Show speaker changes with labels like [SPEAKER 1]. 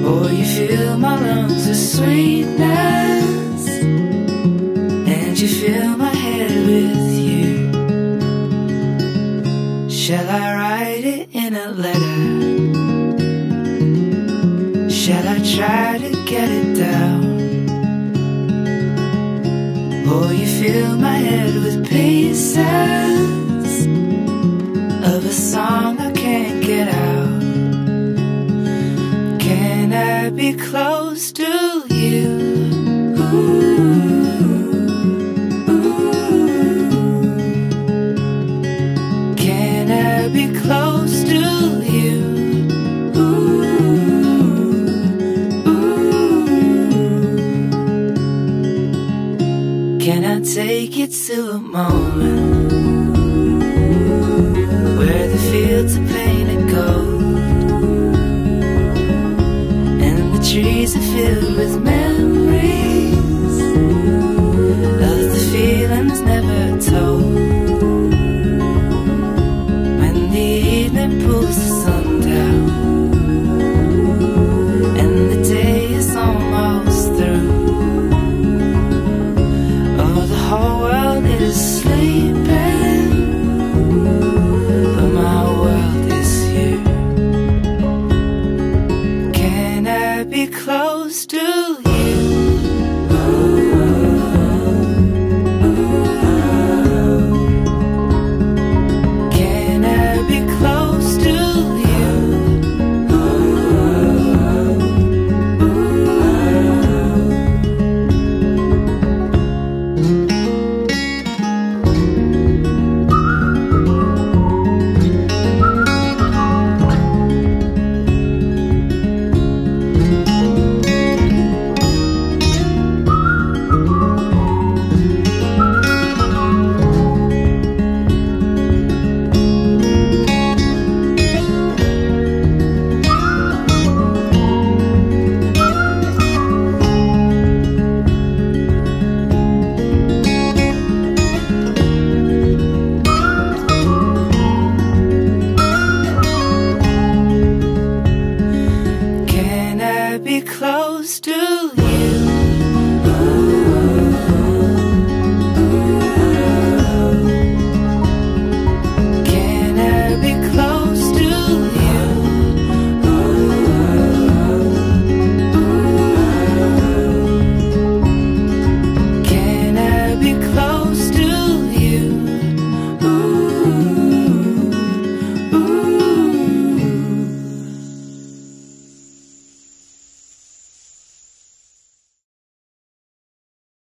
[SPEAKER 1] Oh, you fill my lungs with sweetness, and you fill my head with you. Shall I write it in a letter? Shall I try to get it down? Oh, you fill my head with pieces of a song I can't get out. Can I be close to you? Ooh, ooh. Can I be close to you? Can I take you to a moment where the fields are painted gold and the trees are filled with memories of the feelings never told? When the evening pulls the sun down and the day is almost through, the whole world is sleeping, but my world is here. Can I be close to you? Can I be close to you? Be close to